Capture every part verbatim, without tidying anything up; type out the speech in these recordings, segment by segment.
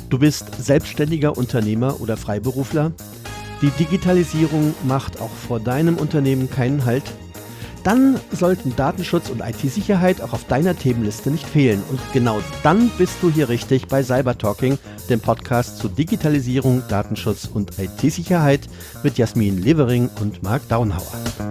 Du bist selbstständiger Unternehmer oder Freiberufler? Die Digitalisierung macht auch vor deinem Unternehmen keinen Halt? Dann sollten Datenschutz und I T-Sicherheit auch auf deiner Themenliste nicht fehlen. Und genau dann bist du hier richtig bei Cybertalking, dem Podcast zu Digitalisierung, Datenschutz und I T-Sicherheit mit Jasmin Levering und Marc Daunhauer.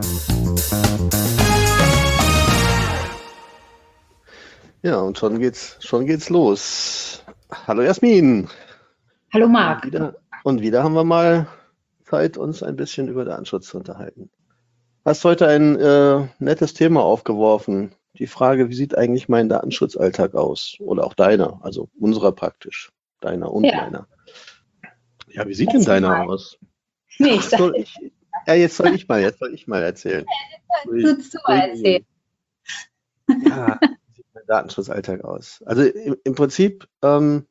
Ja, und schon geht's, schon geht's los. Hallo Jasmin. Hallo Marc. Und wieder, und wieder haben wir mal Zeit, uns ein bisschen über Datenschutz zu unterhalten. Hast heute ein äh, nettes Thema aufgeworfen. Die Frage, wie sieht eigentlich mein Datenschutzalltag aus? Oder auch deiner, also unserer praktisch. Deiner und Ja. meiner. Ja, wie sieht denn deiner aus? Nee, ich sag, Soll ich, ja, jetzt soll ich mal, jetzt soll ich mal erzählen. du zu erzählen. Ja, wie sieht mein Datenschutzalltag aus? Also im, im Prinzip ähm,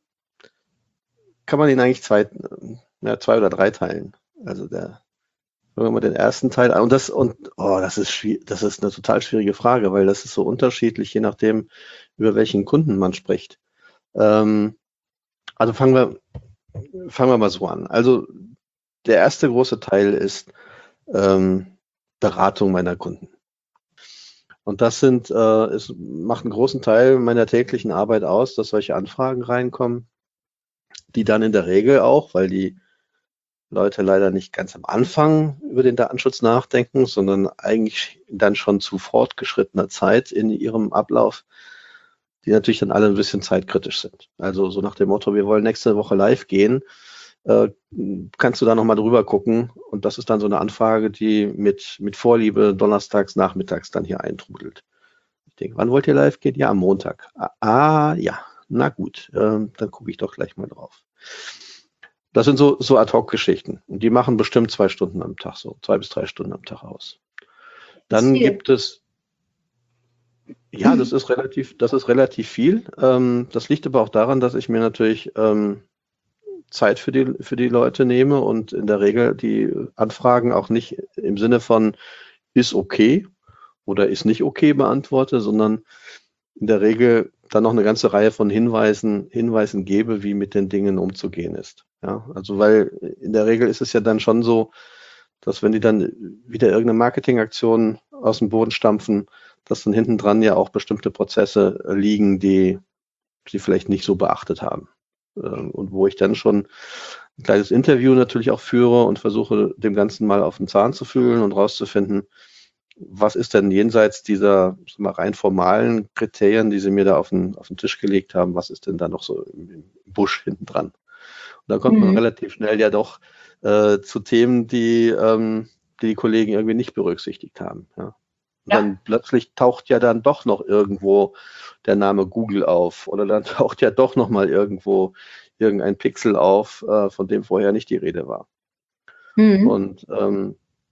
kann man ihn eigentlich zwei, ja, zwei oder drei teilen. Also der, wenn wir mal den ersten Teil an, und das, und oh, das ist schwierig, das ist eine total schwierige Frage, weil das ist so unterschiedlich, je nachdem, über welchen Kunden man spricht. Ähm, also fangen wir, fangen wir mal so an. Also der erste große Teil ist ähm, Beratung meiner Kunden. Und das sind, äh, es macht einen großen Teil meiner täglichen Arbeit aus, dass solche Anfragen reinkommen, die dann in der Regel auch, weil die Leute leider nicht ganz am Anfang über den Datenschutz nachdenken, sondern eigentlich dann schon zu fortgeschrittener Zeit in ihrem Ablauf, die natürlich dann alle ein bisschen zeitkritisch sind. Also so nach dem Motto, wir wollen nächste Woche live gehen, äh, kannst du da nochmal drüber gucken? Und das ist dann so eine Anfrage, die mit, mit Vorliebe donnerstags, nachmittags dann hier eintrudelt. Ich denke, wann wollt ihr live gehen? Ja, am Montag. Ah, ah ja, na gut, äh, dann gucke ich doch gleich mal drauf. Das sind so, so Ad-Hoc-Geschichten. Und die machen bestimmt zwei Stunden am Tag, so zwei bis drei Stunden am Tag aus. Dann gibt es, ja, das ist relativ, das ist relativ viel. Ähm, das liegt aber auch daran, dass ich mir natürlich ähm, Zeit für die, für die Leute nehme und in der Regel die Anfragen auch nicht im Sinne von ist okay oder ist nicht okay beantworte, sondern in der Regel dann noch eine ganze Reihe von Hinweisen, Hinweisen gebe, wie mit den Dingen umzugehen ist. Ja, also weil in der Regel ist es ja dann schon so, dass wenn die dann wieder irgendeine Marketingaktion aus dem Boden stampfen, dass dann hinten dran ja auch bestimmte Prozesse liegen, die sie vielleicht nicht so beachtet haben. Und wo ich dann schon ein kleines Interview natürlich auch führe und versuche, dem Ganzen mal auf den Zahn zu fühlen und rauszufinden, was ist denn jenseits dieser sagen wir, rein formalen Kriterien, die sie mir da auf den, auf den Tisch gelegt haben, was ist denn da noch so im, im Busch hinten dran? Und da kommt man mhm. relativ schnell ja doch äh, zu Themen, die, ähm, die die Kollegen irgendwie nicht berücksichtigt haben. Ja. Und ja. Dann plötzlich taucht ja dann doch noch irgendwo der Name Google auf oder dann taucht ja doch noch mal irgendwo irgendein Pixel auf, äh, von dem vorher nicht die Rede war. Mhm. Und ähm,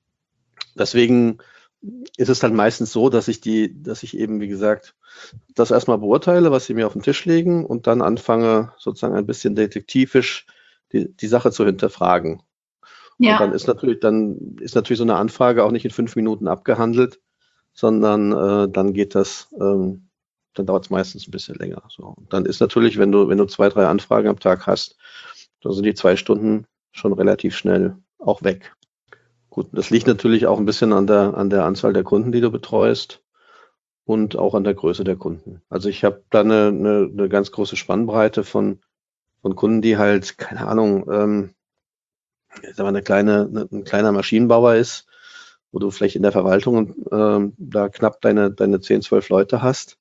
deswegen ist es dann meistens so, dass ich die, dass ich eben, wie gesagt, das erstmal beurteile, was sie mir auf den Tisch legen und dann anfange, sozusagen ein bisschen detektivisch die, die Sache zu hinterfragen. Ja. Und dann ist natürlich, dann ist natürlich so eine Anfrage auch nicht in fünf Minuten abgehandelt, sondern äh, dann geht das, ähm, dann dauert es meistens ein bisschen länger. So. Und dann ist natürlich, wenn du, wenn du zwei, drei Anfragen am Tag hast, dann sind die zwei Stunden schon relativ schnell auch weg. Gut, das liegt natürlich auch ein bisschen an der, an der Anzahl der Kunden, die du betreust und auch an der Größe der Kunden. Also ich habe da eine, eine, eine ganz große Spannbreite von, von Kunden, die halt, keine Ahnung, ähm, sagen wir, eine kleine, eine, ein kleiner Maschinenbauer ist, wo du vielleicht in der Verwaltung ähm, da knapp deine, deine zehn, zwölf Leute hast.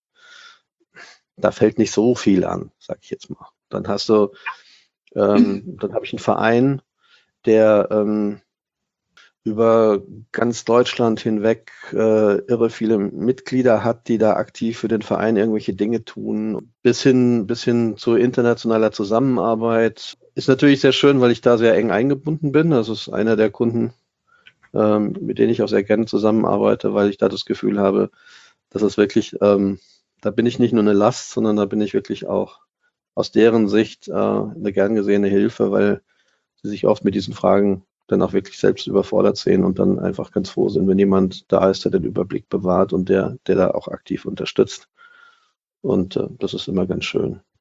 Da fällt nicht so viel an, sag ich jetzt mal. Dann hast du, ähm, dann habe ich einen Verein, der ähm, über ganz Deutschland hinweg äh, irre viele Mitglieder hat, die da aktiv für den Verein irgendwelche Dinge tun, bis hin, bis hin zu internationaler Zusammenarbeit. Ist natürlich sehr schön, weil ich da sehr eng eingebunden bin. Das ist einer der Kunden, ähm, mit denen ich auch sehr gerne zusammenarbeite, weil ich da das Gefühl habe, dass es wirklich, ähm, da bin ich nicht nur eine Last, sondern da bin ich wirklich auch aus deren Sicht äh, eine gern gesehene Hilfe, weil sie sich oft mit diesen Fragen dann auch wirklich selbst überfordert sehen und dann einfach ganz froh sind, wenn jemand da ist, der den Überblick bewahrt und der, der da auch aktiv unterstützt. Und äh, das ist immer ganz schön.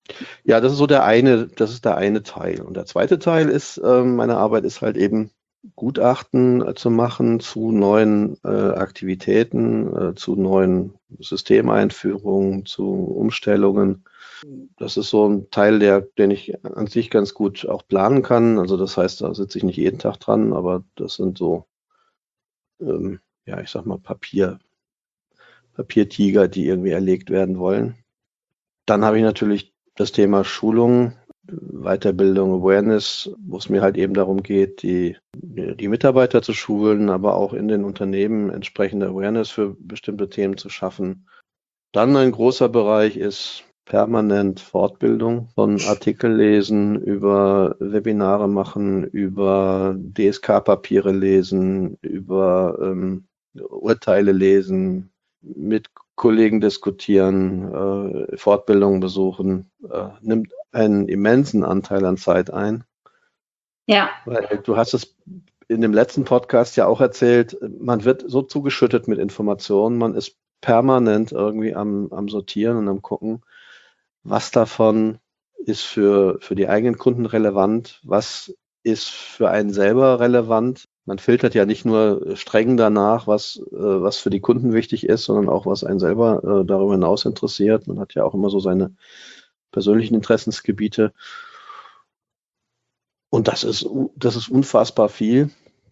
Ja, das ist so der eine, das ist der eine Teil. Und der zweite Teil ist, ähm, meine Arbeit ist halt eben Gutachten äh, zu machen zu neuen äh, Aktivitäten, äh, zu neuen Systemeinführungen, zu Umstellungen. Das ist so ein Teil, der, den ich an sich ganz gut auch planen kann. Also das heißt, da sitze ich nicht jeden Tag dran, aber das sind so, ähm, ja, ich sag mal Papier, Papiertiger, die irgendwie erlegt werden wollen. Dann habe ich natürlich das Thema Schulung, Weiterbildung, Awareness, wo es mir halt eben darum geht, die, die Mitarbeiter zu schulen, aber auch in den Unternehmen entsprechende Awareness für bestimmte Themen zu schaffen. Dann ein großer Bereich ist permanent Fortbildung, von Artikel lesen, über Webinare machen, über D S K-Papiere lesen, über ähm, Urteile lesen, mit Kollegen diskutieren, äh, Fortbildungen besuchen, äh, nimmt einen immensen Anteil an Zeit ein. Ja. Weil du hast es in dem letzten Podcast ja auch erzählt, man wird so zugeschüttet mit Informationen, man ist permanent irgendwie am, am Sortieren und am Gucken, was davon ist für, für die eigenen Kunden relevant, was ist für einen selber relevant. Man filtert ja nicht nur streng danach, was, äh, was für die Kunden wichtig ist, sondern auch, was einen selber äh, darüber hinaus interessiert. Man hat ja auch immer so seine persönlichen Interessensgebiete. Und das ist, das ist unfassbar viel,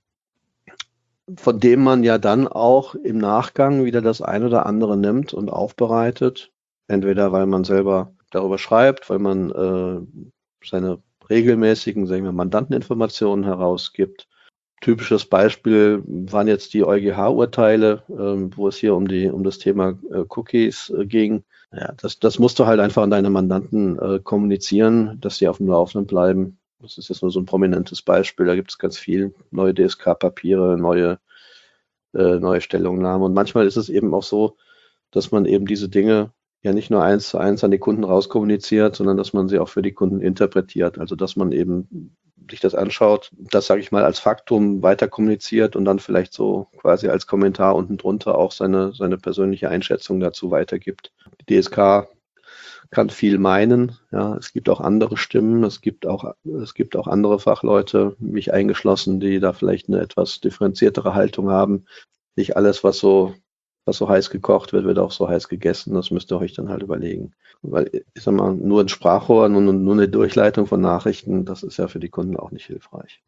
von dem man ja dann auch im Nachgang wieder das ein oder andere nimmt und aufbereitet. Entweder weil man selber darüber schreibt, weil man äh, seine regelmäßigen, sagen wir, Mandanteninformationen herausgibt. Typisches Beispiel waren jetzt die EuGH-Urteile, äh, wo es hier um die um das Thema äh, Cookies äh, ging. Ja, das, das musst du halt einfach an deine Mandanten äh, kommunizieren, dass sie auf dem Laufenden bleiben. Das ist jetzt nur so ein prominentes Beispiel. Da gibt es ganz viel neue D S K-Papiere, neue äh, neue Stellungnahmen. Und manchmal ist es eben auch so, dass man eben diese Dinge ja nicht nur eins zu eins an die Kunden rauskommuniziert, sondern dass man sie auch für die Kunden interpretiert. Also dass man eben sich das anschaut, das sage ich mal als Faktum weiter kommuniziert und dann vielleicht so quasi als Kommentar unten drunter auch seine, seine persönliche Einschätzung dazu weitergibt. Die D S K kann viel meinen. Ja, es gibt auch andere Stimmen, es gibt auch, es gibt auch andere Fachleute, mich eingeschlossen, die da vielleicht eine etwas differenziertere Haltung haben. Nicht alles, was so, was so heiß gekocht wird, wird auch so heiß gegessen. Das müsst ihr euch dann halt überlegen. Weil, ich sag mal, nur ein Sprachrohr, nur, nur eine Durchleitung von Nachrichten, das ist ja für die Kunden auch nicht hilfreich.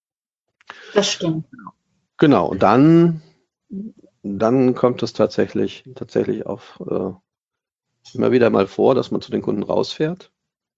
Das stimmt. Genau. Und dann, dann kommt es tatsächlich, tatsächlich auf, äh, immer wieder mal vor, dass man zu den Kunden rausfährt.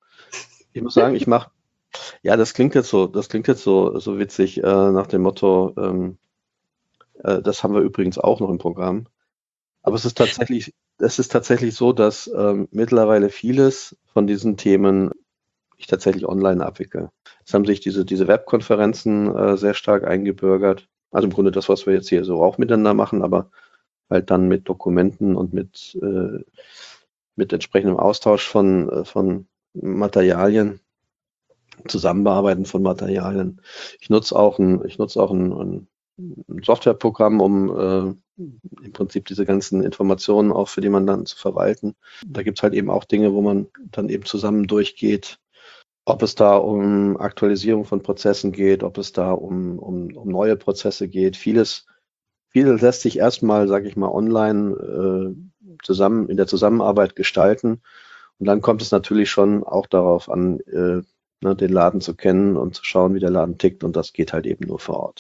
Ich muss sagen, ich mache, ja, das klingt jetzt so, das klingt jetzt so, so witzig, äh, nach dem Motto, ähm, äh, das haben wir übrigens auch noch im Programm. Aber es ist tatsächlich, es ist tatsächlich so, dass ähm, mittlerweile vieles von diesen Themen ich tatsächlich online abwickle. Es haben sich diese, diese Webkonferenzen äh, sehr stark eingebürgert. Also im Grunde das, was wir jetzt hier so auch miteinander machen, aber halt dann mit Dokumenten und mit, äh, mit entsprechendem Austausch von, äh, von Materialien, Zusammenbearbeiten von Materialien. Ich nutze auch ein, ich nutze auch ein, ein ein Softwareprogramm, um äh, im Prinzip diese ganzen Informationen auch für die Mandanten zu verwalten. Da gibt es halt eben auch Dinge, wo man dann eben zusammen durchgeht, ob es da um Aktualisierung von Prozessen geht, ob es da um, um, um neue Prozesse geht. Vieles, vieles lässt sich erstmal, sage ich mal, online äh, zusammen in der Zusammenarbeit gestalten. Und dann kommt es natürlich schon auch darauf an, äh, ne, den Laden zu kennen und zu schauen, wie der Laden tickt. Und das geht halt eben nur vor Ort.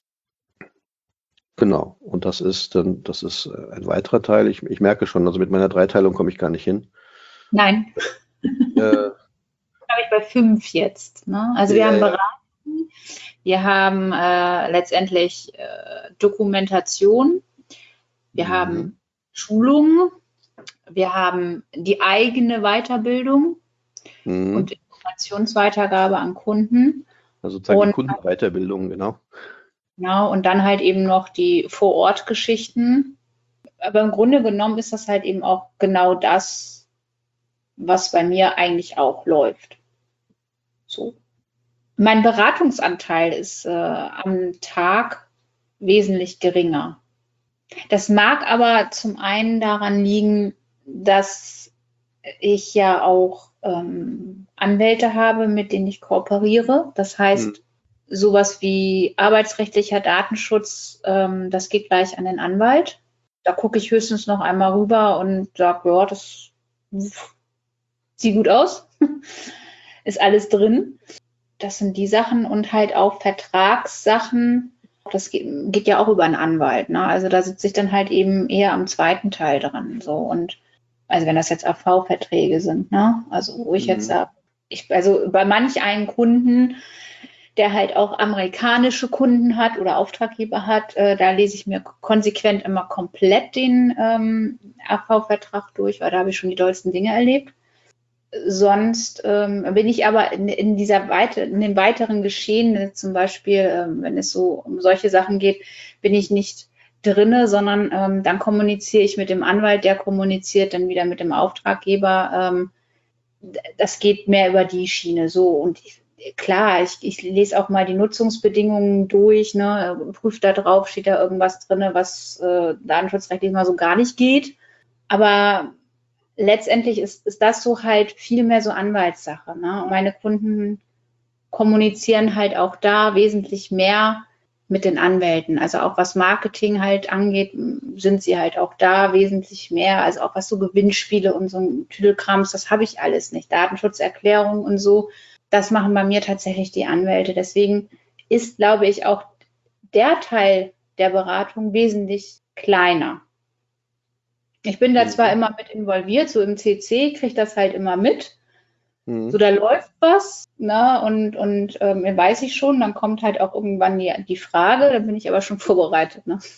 Genau. Und das ist dann, das ist ein weiterer Teil. Ich, ich merke schon, also mit meiner Dreiteilung komme ich gar nicht hin. Nein. Äh, Habe ich bei fünf jetzt. Ne? Also wir Ja, haben ja. Beratung, wir haben äh, letztendlich äh, Dokumentation, wir Mhm. haben Schulungen, wir haben die eigene Weiterbildung Mhm. und Informationsweitergabe an Kunden. Also sozusagen die Und, Kundenweiterbildung, genau. genau, und dann halt eben noch die Vor-Ort-Geschichten. Aber im Grunde genommen ist das halt eben auch genau das, was bei mir eigentlich auch läuft. So. Mein Beratungsanteil ist äh, am Tag wesentlich geringer. Das mag aber zum einen daran liegen, dass ich ja auch ähm, Anwälte habe, mit denen ich kooperiere. Das heißt, hm. sowas wie arbeitsrechtlicher Datenschutz, ähm, das geht gleich an den Anwalt. Da gucke ich höchstens noch einmal rüber und sage, ja, das sieht gut aus. Ist alles drin. Das sind die Sachen und halt auch Vertragssachen. Das geht, geht ja auch über einen Anwalt. Ne? Also da sitze ich dann halt eben eher am zweiten Teil dran. So. Und also wenn das jetzt A V-Verträge sind, ne? Also wo ich mhm. jetzt sage, ich, also bei manch einen Kunden, der halt auch amerikanische Kunden hat oder Auftraggeber hat, äh, da lese ich mir konsequent immer komplett den ähm, A V-Vertrag durch, weil da habe ich schon die dollsten Dinge erlebt. Sonst ähm, bin ich aber in, in dieser Weite, in den weiteren Geschehen, zum Beispiel, ähm, wenn es so um solche Sachen geht, bin ich nicht drinne, sondern ähm, dann kommuniziere ich mit dem Anwalt, der kommuniziert dann wieder mit dem Auftraggeber. Ähm, das geht mehr über die Schiene so. Und ich, klar, ich, ich lese auch mal die Nutzungsbedingungen durch, ne, prüfe da drauf, steht da irgendwas drin, was äh, datenschutzrechtlich mal so gar nicht geht. Aber letztendlich ist, ist das so halt viel mehr so Anwaltssache. Ne? Und meine Kunden kommunizieren halt auch da wesentlich mehr mit den Anwälten. Also auch was Marketing halt angeht, sind sie halt auch da wesentlich mehr. Also auch was so Gewinnspiele und so ein Tüdelkrams, das habe ich alles nicht. Datenschutzerklärung und so, das machen bei mir tatsächlich die Anwälte. Deswegen ist, glaube ich, auch der Teil der Beratung wesentlich kleiner. Ich bin da mhm. zwar immer mit involviert, so im C C, kriege das halt immer mit. Mhm. So, da läuft was, ne, und, und ähm, weiß ich schon, dann kommt halt auch irgendwann die, die Frage, da bin ich aber schon vorbereitet. Ne?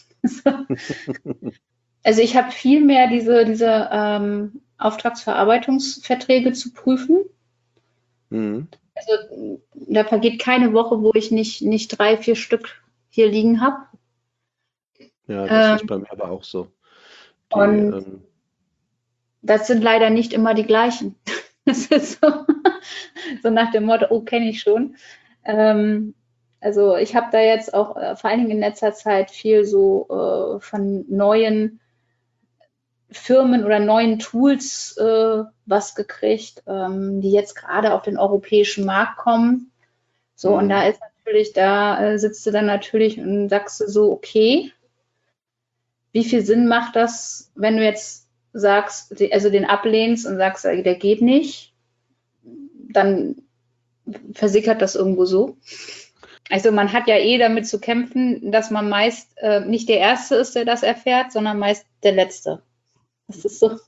Also ich habe viel mehr diese, diese ähm, Auftragsverarbeitungsverträge zu prüfen. Mhm. Also da vergeht keine Woche, wo ich nicht, nicht drei, vier Stück hier liegen habe. Ja, das ähm, ist bei mir aber auch so. Die, und ähm, das sind leider nicht immer die gleichen. Das ist so, so nach dem Motto, oh, kenne ich schon. Ähm, also ich habe da jetzt auch äh, vor allen Dingen in letzter Zeit viel so äh, von neuen Firmen oder neuen Tools äh, was gekriegt, ähm, die jetzt gerade auf den europäischen Markt kommen. So, mhm. und da ist natürlich, da äh, sitzt du dann natürlich und sagst du so, okay, wie viel Sinn macht das, wenn du jetzt sagst, also den ablehnst und sagst, der geht nicht, dann versickert das irgendwo so. Also man hat ja eh damit zu kämpfen, dass man meist äh, nicht der Erste ist, der das erfährt, sondern meist der Letzte. Das ist so.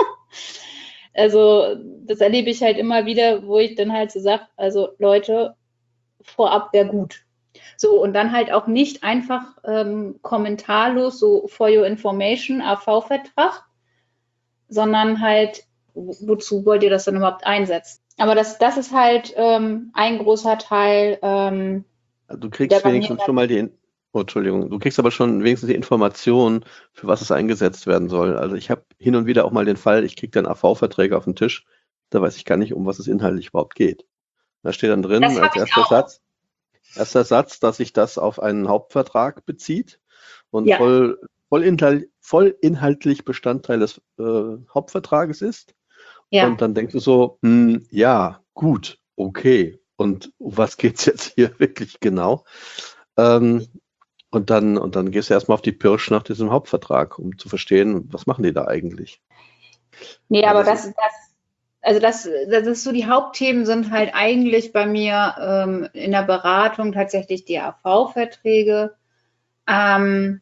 Also das erlebe ich halt immer wieder, wo ich dann halt so sage, also Leute, vorab wäre gut. So, und dann halt auch nicht einfach ähm, kommentarlos, so for your information, A V-Vertrag, sondern halt, wozu wollt ihr das dann überhaupt einsetzen? Aber das, das ist halt ähm, ein großer Teil. Ähm, du kriegst wenigstens schon mal die, oh, Entschuldigung, du kriegst aber schon wenigstens die Information, für was es eingesetzt werden soll. Also ich habe hin und wieder auch mal den Fall, ich kriege dann A V-Verträge auf den Tisch, da weiß ich gar nicht, um was es inhaltlich überhaupt geht. Da steht dann drin, als erster Satz, erster Satz, dass sich das auf einen Hauptvertrag bezieht und ja. voll, voll, inhalt, voll inhaltlich Bestandteil des äh, Hauptvertrages ist. Ja. Und dann denkst du so, hm, ja, gut, okay. Und um was geht's jetzt hier wirklich genau? Ähm, und dann, und dann gehst du erstmal auf die Pirsch nach diesem Hauptvertrag, um zu verstehen, was machen die da eigentlich? Nee, aber das, das, also das, das ist so, die Hauptthemen sind halt eigentlich bei mir ähm, in der Beratung tatsächlich die A V-Verträge. Ähm,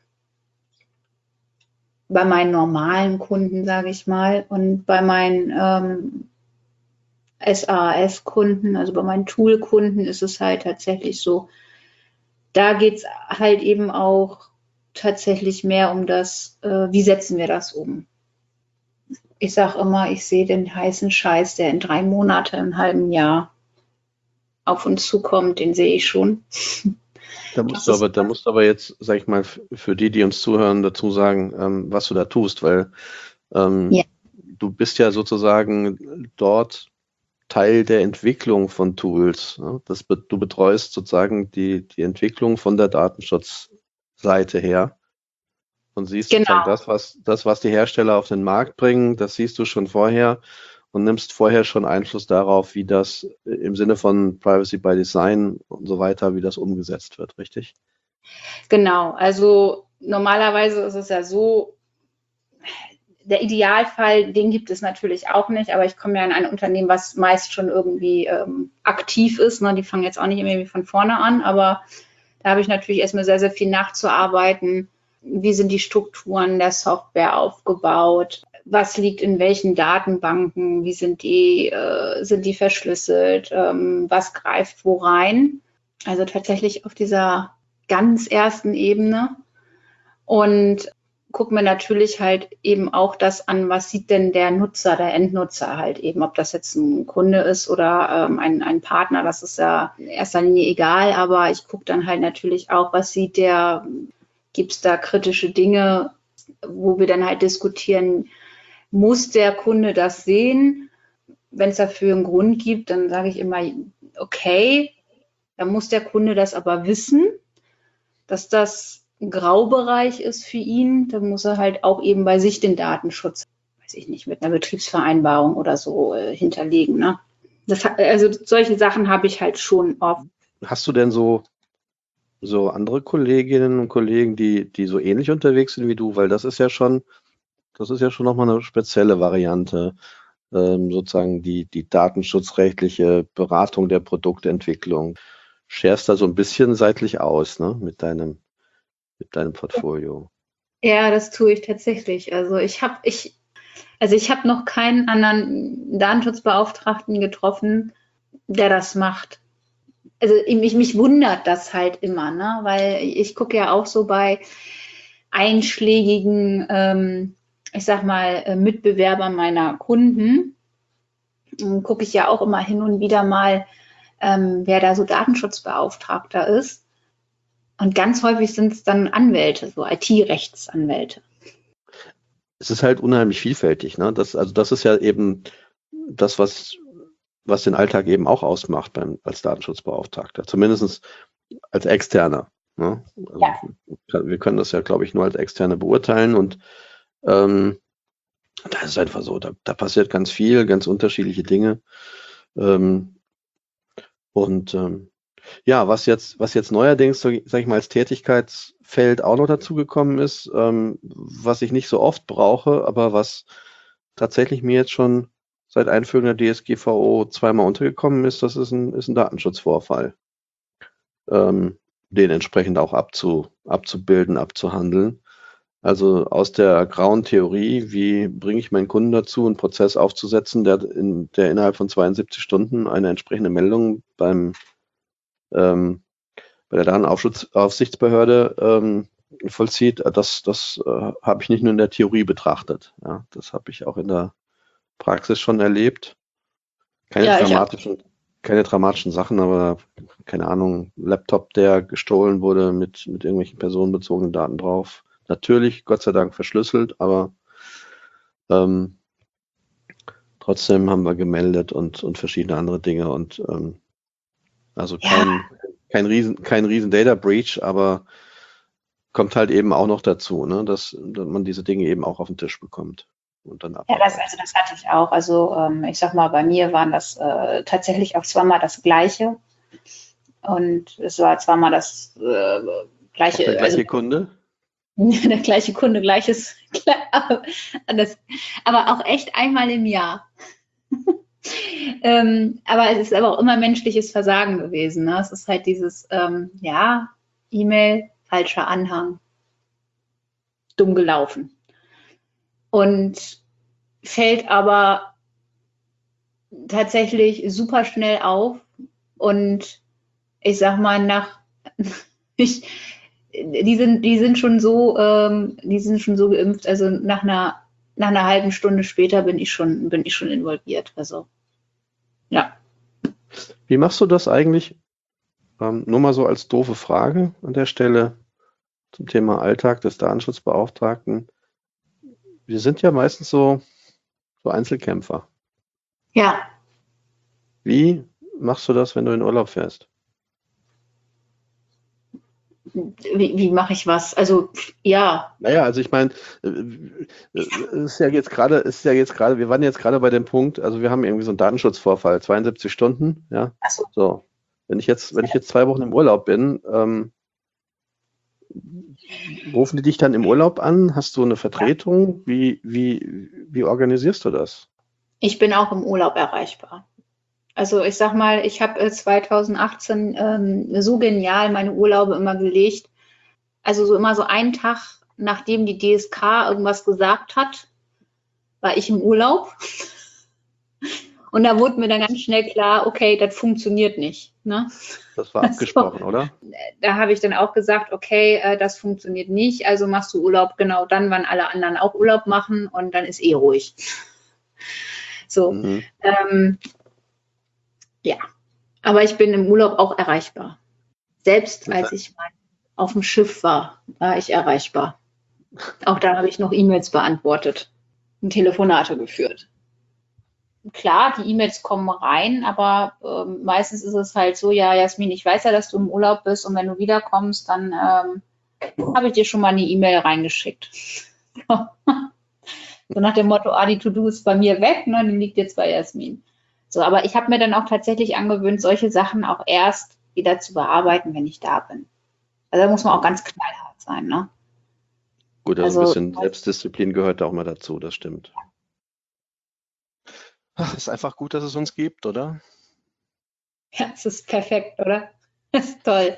bei meinen normalen Kunden, sage ich mal, und bei meinen ähm, S A A S-Kunden, also bei meinen Tool-Kunden ist es halt tatsächlich so, da geht es halt eben auch tatsächlich mehr um das, äh, wie setzen wir das um? Ich sage immer, ich sehe den heißen Scheiß, der in drei Monaten, einem halben Jahr auf uns zukommt, den sehe ich schon. Da musst, du aber, da musst du aber jetzt, sag ich mal, für die, die uns zuhören, dazu sagen, ähm, was du da tust, weil ähm, ja. du bist ja sozusagen dort Teil der Entwicklung von Tools. Ne? Das, du betreust sozusagen die, die Entwicklung von der Datenschutzseite her. und siehst sozusagen Genau, das, was, das, was die Hersteller auf den Markt bringen, das siehst du schon vorher und nimmst vorher schon Einfluss darauf, wie das im Sinne von Privacy by Design und so weiter, wie das umgesetzt wird, richtig? genau. Also normalerweise ist es ja so, der Idealfall, den gibt es natürlich auch nicht, aber ich komme ja in ein Unternehmen, was meist schon irgendwie ähm, aktiv ist. Ne? Die fangen jetzt auch nicht irgendwie von vorne an, aber da habe ich natürlich erstmal sehr, sehr viel nachzuarbeiten. Wie sind die Strukturen der Software aufgebaut? Was liegt in welchen Datenbanken? Wie sind die, äh, sind die verschlüsselt? Ähm, was greift wo rein? Also tatsächlich auf dieser ganz ersten Ebene. Und gucken wir natürlich halt eben auch das an, was sieht denn der Nutzer, der Endnutzer halt eben, ob das jetzt ein Kunde ist oder ähm, ein, ein Partner, das ist ja in erster Linie egal, aber ich gucke dann halt natürlich auch, was sieht der, gibt es da kritische Dinge, wo wir dann halt diskutieren, muss der Kunde das sehen? Wenn es dafür einen Grund gibt, dann sage ich immer, okay, dann muss der Kunde das aber wissen, dass das ein Graubereich ist für ihn, dann muss er halt auch eben bei sich den Datenschutz, weiß ich nicht, mit einer Betriebsvereinbarung oder so äh, hinterlegen. Ne? Das, also solche Sachen habe ich halt schon oft. Hast du denn so, so andere Kolleginnen und Kollegen, die, die so ähnlich unterwegs sind wie du? Weil das ist ja schon, das ist ja schon nochmal eine spezielle Variante, ähm, sozusagen die, die datenschutzrechtliche Beratung der Produktentwicklung. Scherst da so ein bisschen seitlich aus, ne, mit deinem, mit deinem Portfolio. Ja, das tue ich tatsächlich. Also ich habe ich, also ich habe noch keinen anderen Datenschutzbeauftragten getroffen, der das macht. Also mich, mich wundert das halt immer, ne? Weil ich gucke ja auch so bei einschlägigen, ähm, ich sag mal, Mitbewerbern meiner Kunden, gucke ich ja auch immer hin und wieder mal, ähm, wer da so Datenschutzbeauftragter ist. Und ganz häufig sind es dann Anwälte, so I T-Rechtsanwälte. Es ist halt unheimlich vielfältig, ne? Das, also das ist ja eben das, was, was den Alltag eben auch ausmacht beim, als Datenschutzbeauftragter. Zumindest als Externer. Ne? Also Ja. wir können das ja, glaube ich, nur als Externe beurteilen und ähm, da ist es einfach so, da, da passiert ganz viel, ganz unterschiedliche Dinge. Ähm, und ähm, ja, was jetzt, was jetzt neuerdings, so, sag ich mal, als Tätigkeitsfeld auch noch dazugekommen ist, ähm, was ich nicht so oft brauche, aber was tatsächlich mir jetzt schon seit Einführung der D S G V O zweimal untergekommen ist, das ist ein, ist ein Datenschutzvorfall, ähm, den entsprechend auch abzu, abzubilden, abzuhandeln. Also aus der grauen Theorie, wie bringe ich meinen Kunden dazu, einen Prozess aufzusetzen, der, in, der innerhalb von zweiundsiebzig Stunden eine entsprechende Meldung beim ähm, bei der Datenaufsichtsbehörde ähm, vollzieht, das, das äh, habe ich nicht nur in der Theorie betrachtet. Ja, das habe ich auch in der Praxis schon erlebt. Keine Ja, ich auch. dramatischen, keine dramatischen Sachen, aber keine Ahnung, Laptop, der gestohlen wurde mit, mit irgendwelchen personenbezogenen Daten drauf. Natürlich, Gott sei Dank, verschlüsselt, aber ähm, trotzdem haben wir gemeldet und, und verschiedene andere Dinge und ähm, also Ja, kein, kein riesen, kein riesen Data Breach, aber kommt halt eben auch noch dazu, ne, dass, dass man diese Dinge eben auch auf den Tisch bekommt und dann ja, das, abarbeitet. also das hatte ich auch. Also ähm, ich sag mal, bei mir waren das äh, tatsächlich auch zweimal das Gleiche. Und es war zweimal das äh, Auch der gleiche, also gleiche Kunde? der gleiche Kunde, gleiches, das, aber auch echt einmal im Jahr. ähm, aber es ist aber auch immer menschliches Versagen gewesen. Ne? Es ist halt dieses, ähm, ja, E-Mail, falscher Anhang, dumm gelaufen. Und fällt aber tatsächlich super schnell auf. Und ich sag mal, nach, ich, die sind, die sind schon so, ähm, die sind schon so geimpft. Also nach einer, nach einer halben Stunde später bin ich schon, bin ich schon involviert. Also, ja. Wie machst du das eigentlich? Ähm, nur mal so als doofe Frage an der Stelle zum Thema Alltag des Datenschutzbeauftragten. Wir sind ja meistens so, so Einzelkämpfer. Ja, Wie machst du das, wenn du in Urlaub fährst? Wie, wie mache ich was? Also, ja. Naja, also ich meine, es ist ja jetzt gerade, ist ja jetzt gerade, wir waren jetzt gerade bei dem Punkt, also wir haben irgendwie so einen Datenschutzvorfall, zweiundsiebzig Stunden, ja. Ach so. So. Wenn ich jetzt, wenn ich jetzt zwei Wochen im Urlaub bin, ähm, rufen die dich dann im Urlaub an? Hast du eine Vertretung? Wie, wie, wie organisierst du das? Ich bin auch im Urlaub erreichbar. Also ich sag mal, ich habe äh, zweitausendachtzehn ähm, so genial meine Urlaube immer gelegt. Also so immer so einen Tag, nachdem die D S K irgendwas gesagt hat, war ich im Urlaub. Und da wurde mir dann ganz schnell klar, okay, das funktioniert nicht. Ne? Das war abgesprochen, so, oder? Da habe ich dann auch gesagt, okay, äh, das funktioniert nicht. Also machst du Urlaub genau dann, wann alle anderen auch Urlaub machen und dann ist eh ruhig. So, mhm. ähm, ja, aber ich bin im Urlaub auch erreichbar. Selbst als ich mal auf dem Schiff war, war ich erreichbar. Auch da habe ich noch E-Mails beantwortet und Telefonate geführt. Klar, die E-Mails kommen rein, aber ähm, meistens ist es halt so, ja, Jasmin, ich weiß ja, dass du im Urlaub bist und wenn du wiederkommst, dann ähm, habe ich dir schon mal eine E-Mail reingeschickt. So nach dem Motto, ah, die To-Do ist bei mir weg, ne, die liegt jetzt bei Jasmin. So, aber ich habe mir dann auch tatsächlich angewöhnt, solche Sachen auch erst wieder zu bearbeiten, wenn ich da bin. Also da muss man auch ganz knallhart sein, ne? Gut, also, also ein bisschen Selbstdisziplin gehört da auch mal dazu, das stimmt. Ach, ist einfach gut, dass es uns gibt, oder? Ja, es ist perfekt, oder? Das ist toll.